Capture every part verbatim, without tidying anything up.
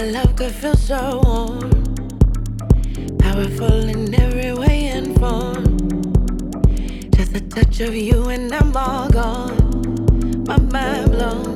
love could feel so warm, powerful in every way and form. Just a touch of you and I'm all gone, my mind blown.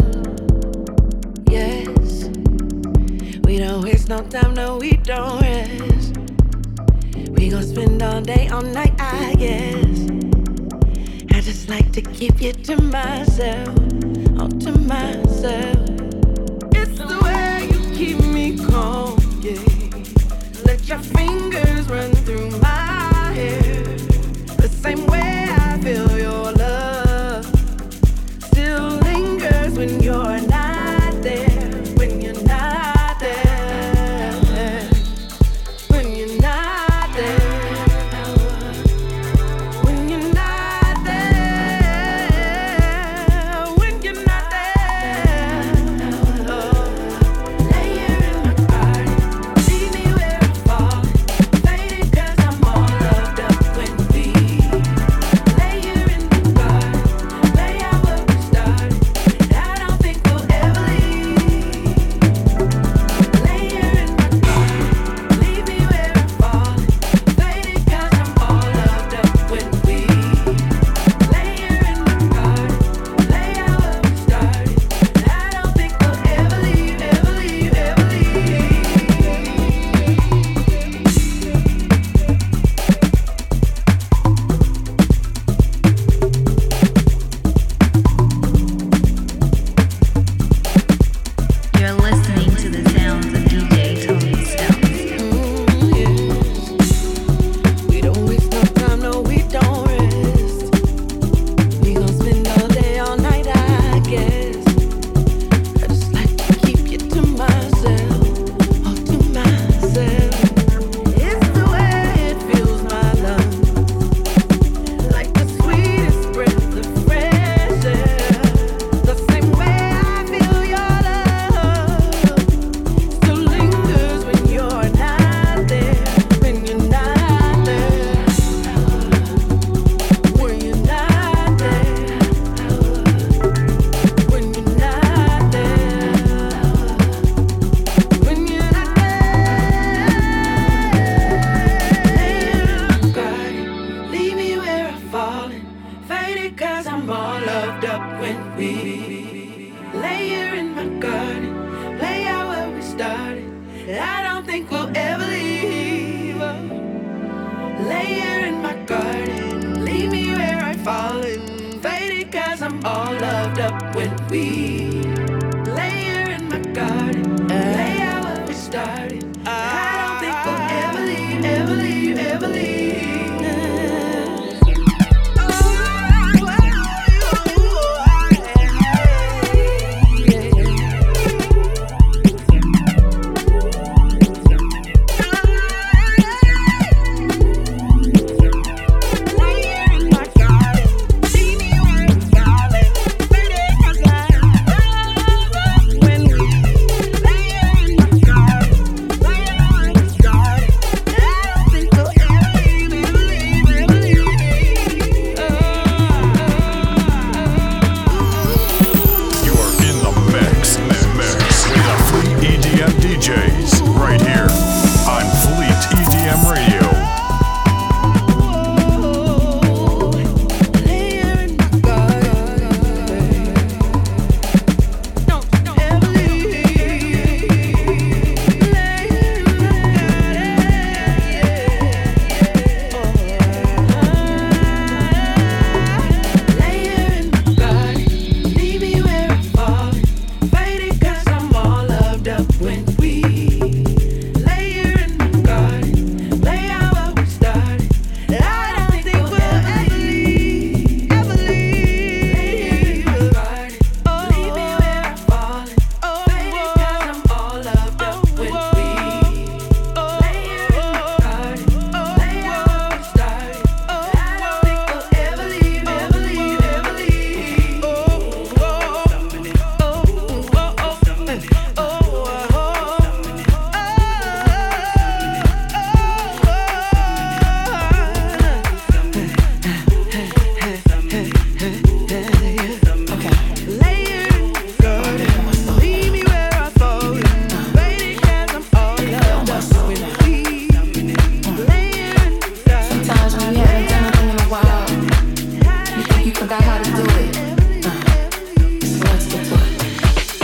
Yes, we don't waste no time, no we don't rest. We gon' spend all day, all night, I guess. I just like to keep you to myself, all to myself. It's the way you keep me calm, yeah. Let your fingers run through my hair. The same way I feel your love still lingers when you're not there. When you're not there. When you're not there. When you're not there. When you're not there. Oh. Lay here in my garden, leave me where I fall. Faded 'cause I'm all loved up when we lay here in the garden, lay out where we started. I don't think we'll ever leave. Lay here in my garden, leave me where I fall. Faded 'cause I'm all loved up when we lay here in my garden, lay out where we started. I don't think we'll ever leave, ever leave, ever leave. You're listening to the sounds of D J Tony Stone. Mm, yes. We don't waste no time, no we don't rest. We gon' spend all day, all night, I guess. I just like to keep you to myself, all to myself. It's the way it fills my lungs, like the sweetest breath of fresh air. The same way I feel your love still lingers when you're not there. When you're not there. When you're not there. When you're not there. When you're not there. Leave me where I've fallen. Faded 'cause I'm all loved up when we lay here in my garden, lay out where we started. I don't think we'll ever leave. Lay here in my garden, leave me where I've fallen. Faded 'cause I'm all loved up when we lay here in my garden, lay out where we started.